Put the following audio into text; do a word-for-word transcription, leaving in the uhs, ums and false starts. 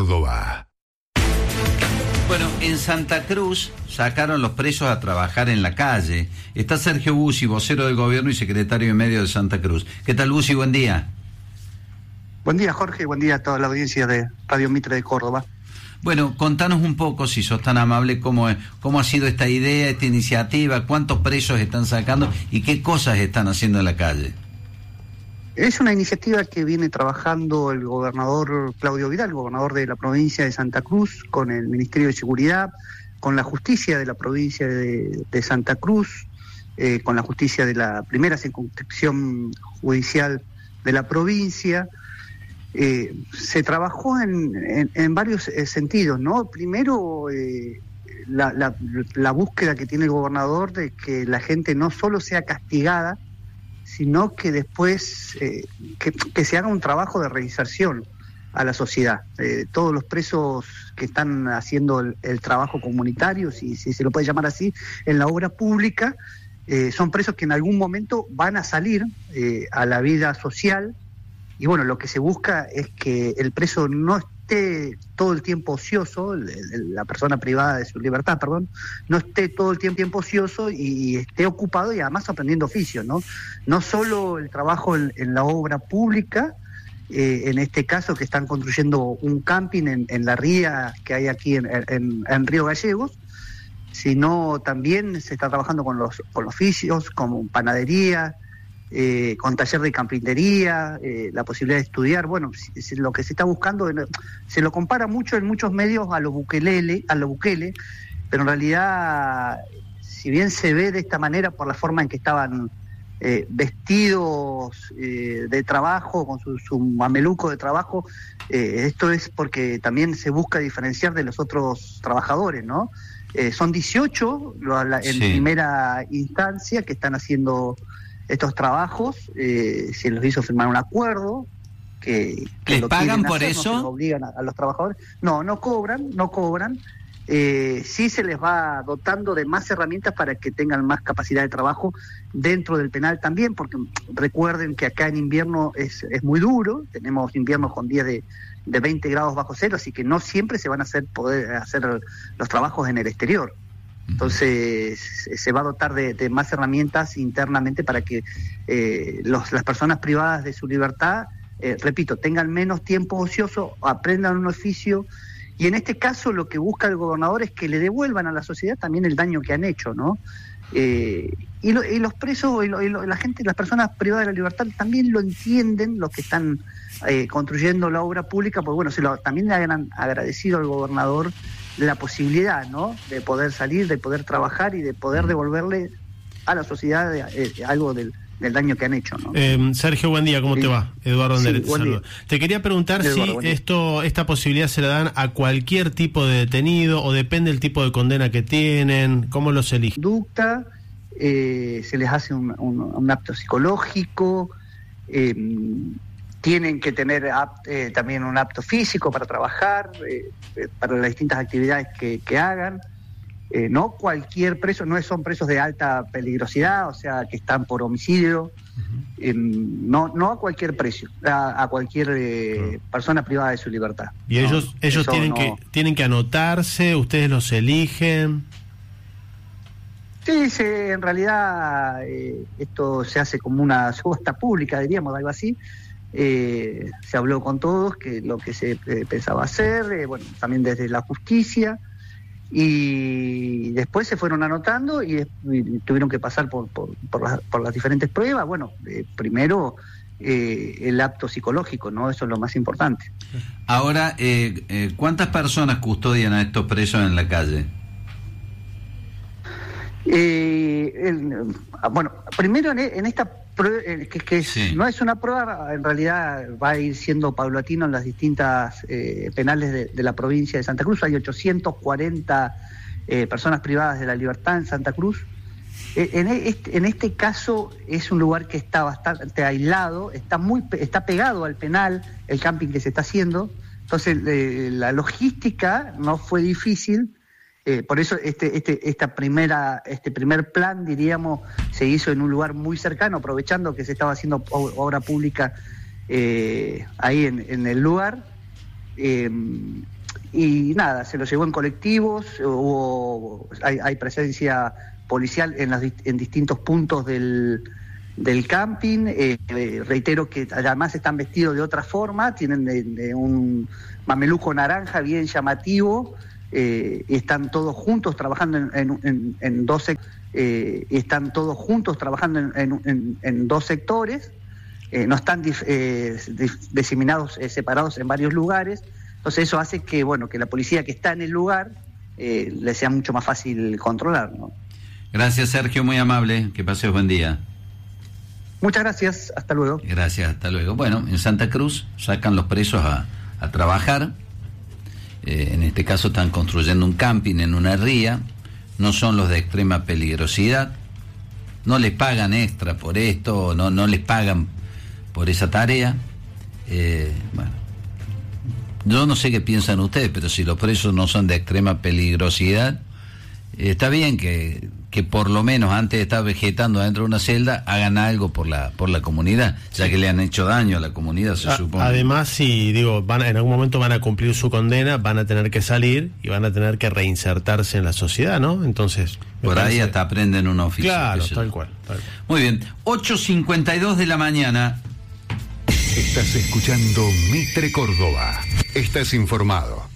Córdoba. Bueno, en Santa Cruz sacaron los presos a trabajar en la calle. Está Sergio Bussi, vocero del gobierno y secretario de Medios de Santa Cruz. ¿Qué tal, Bussi? Buen día. Buen día, Jorge. Buen día a toda la audiencia de Radio Mitre de Córdoba. Bueno, contanos un poco, si sos tan amable, cómo, cómo ha sido esta idea, esta iniciativa, cuántos presos están sacando y qué cosas están haciendo en la calle. Es una iniciativa que viene trabajando el gobernador Claudio Vidal, gobernador de la provincia de Santa Cruz, con el Ministerio de Seguridad, con la justicia de la provincia de, de Santa Cruz, eh, con la justicia de la primera circunscripción judicial de la provincia. Eh, se trabajó en, en, en varios eh, sentidos, ¿no? Primero, eh, la, la, la búsqueda que tiene el gobernador de que la gente no solo sea castigada, sino que después eh, que, que se haga un trabajo de reinserción a la sociedad. Eh, todos los presos que están haciendo el, el trabajo comunitario, si, si se lo puede llamar así, en la obra pública, eh, son presos que en algún momento van a salir eh, a la vida social. Y bueno, lo que se busca es que el preso no esté todo el tiempo ocioso, la persona privada de su libertad, perdón, no esté todo el tiempo ocioso y esté ocupado y además aprendiendo oficios, ¿no? No solo el trabajo en, en la obra pública, eh, en este caso que están construyendo un camping en, en la ría que hay aquí en, en, en Río Gallegos, sino también se está trabajando con los, con los oficios, como panadería, Eh, con taller de carpintería, eh, la posibilidad de estudiar. Bueno, si, si lo que se está buscando, se lo compara mucho en muchos medios a los Bukelele, a los Bukele, pero en realidad, si bien se ve de esta manera por la forma en que estaban eh, vestidos eh, de trabajo, con su, su mameluco de trabajo, eh, esto es porque también se busca diferenciar de los otros trabajadores, ¿no? Eh, son dieciocho lo, la, en sí. primera instancia que están haciendo estos trabajos, eh, se los hizo firmar un acuerdo que, que ¿les lo pagan por hacer, eso? No se obligan a, a los trabajadores. No, no cobran, no cobran. Eh, sí se les va dotando de más herramientas para que tengan más capacidad de trabajo dentro del penal también, porque recuerden que acá en invierno es, es muy duro, tenemos inviernos con días de, de veinte grados bajo cero, así que no siempre se van a hacer poder hacer los trabajos en el exterior. Entonces se va a dotar de, de más herramientas internamente para que eh, los, las personas privadas de su libertad, eh, repito, tengan menos tiempo ocioso, aprendan un oficio, y en este caso lo que busca el gobernador es que le devuelvan a la sociedad también el daño que han hecho, ¿no? Eh, y, lo, y los presos, y, lo, y lo, la gente, las personas privadas de la libertad también lo entienden, los que están eh, construyendo la obra pública, porque bueno, se lo, también le han agradecido al gobernador la posibilidad, ¿no?, de poder salir, de poder trabajar y de poder devolverle a la sociedad eh, algo del, del daño que han hecho, ¿no? Eh, Sergio, buen día, ¿cómo sí. te va? Eduardo Anderete, sí, saludo. Te quería preguntar Eduardo, si esto, esta posibilidad se la dan a cualquier tipo de detenido o depende del tipo de condena que tienen, ¿cómo los eligen? Conducta, eh, se les hace un, un, un acto psicológico, eh, tienen que tener apt, eh, también un apto físico para trabajar, eh, eh, para las distintas actividades que, que hagan. Eh, no cualquier preso, no son presos de alta peligrosidad, o sea, que están por homicidio, uh-huh. eh, no no a cualquier precio, a, a cualquier eh, uh-huh. persona privada de su libertad. ¿Y no, ellos ellos tienen no... que tienen que anotarse, ustedes los eligen? Sí, se, en realidad eh, esto se hace como una subasta pública, diríamos, algo así. Eh, se habló con todos que lo que se eh, pensaba hacer, eh, bueno, también desde la justicia, y después se fueron anotando y, y tuvieron que pasar por, por, por, las, por las diferentes pruebas. Bueno, eh, primero eh, el acto psicológico, ¿no? Eso es lo más importante. Ahora, eh, eh, ¿cuántas personas custodian a estos presos en la calle? Eh, el, bueno, primero en, en esta prueba, que, que sí. no es una prueba, en realidad va a ir siendo paulatino en las distintas eh, penales de, de la provincia de Santa Cruz. Hay ochocientas cuarenta eh, personas privadas de la libertad en Santa Cruz. Eh, en, este, en este caso es un lugar que está bastante aislado, está muy está pegado al penal, el camping que se está haciendo. Entonces eh, la logística no fue difícil. Eh, por eso este, este, esta primera, este primer plan, diríamos, se hizo en un lugar muy cercano, aprovechando que se estaba haciendo obra pública eh, ahí en, en el lugar. Eh, y nada, se los llevó en colectivos, hubo, hay, hay presencia policial en, las, en distintos puntos del, del camping. Eh, eh, reitero que además están vestidos de otra forma, tienen de, de un mameluco naranja bien llamativo, eh, están todos juntos trabajando en, en, en, en dos eh, están todos juntos trabajando en, en, en, en dos sectores, eh, no están dif, eh, dif, diseminados, eh, separados en varios lugares. Entonces eso hace que, bueno, que la policía que está en el lugar eh, le sea mucho más fácil controlar, ¿no? Gracias, Sergio, muy amable. Que pases buen día. Muchas gracias, hasta luego. Gracias, hasta luego. Bueno, en Santa Cruz sacan los presos a, a trabajar. Eh, en este caso están construyendo un camping en una ría. No son los de extrema peligrosidad. No les pagan extra por esto, no, no les pagan por esa tarea. Eh, bueno, yo no sé qué piensan ustedes, pero si los presos no son de extrema peligrosidad, eh, está bien que, que por lo menos antes de estar vegetando dentro de una celda hagan algo por la por la comunidad, ya que le han hecho daño a la comunidad, se a, supone. Además, si digo, van a, en algún momento van a cumplir su condena, van a tener que salir y van a tener que reinsertarse en la sociedad, ¿no? Entonces, por parece... ahí hasta aprenden un oficio. Claro, tal cual, tal cual. Muy bien, ocho cincuenta y dos de la mañana. Estás escuchando Mitre Córdoba. Estás informado.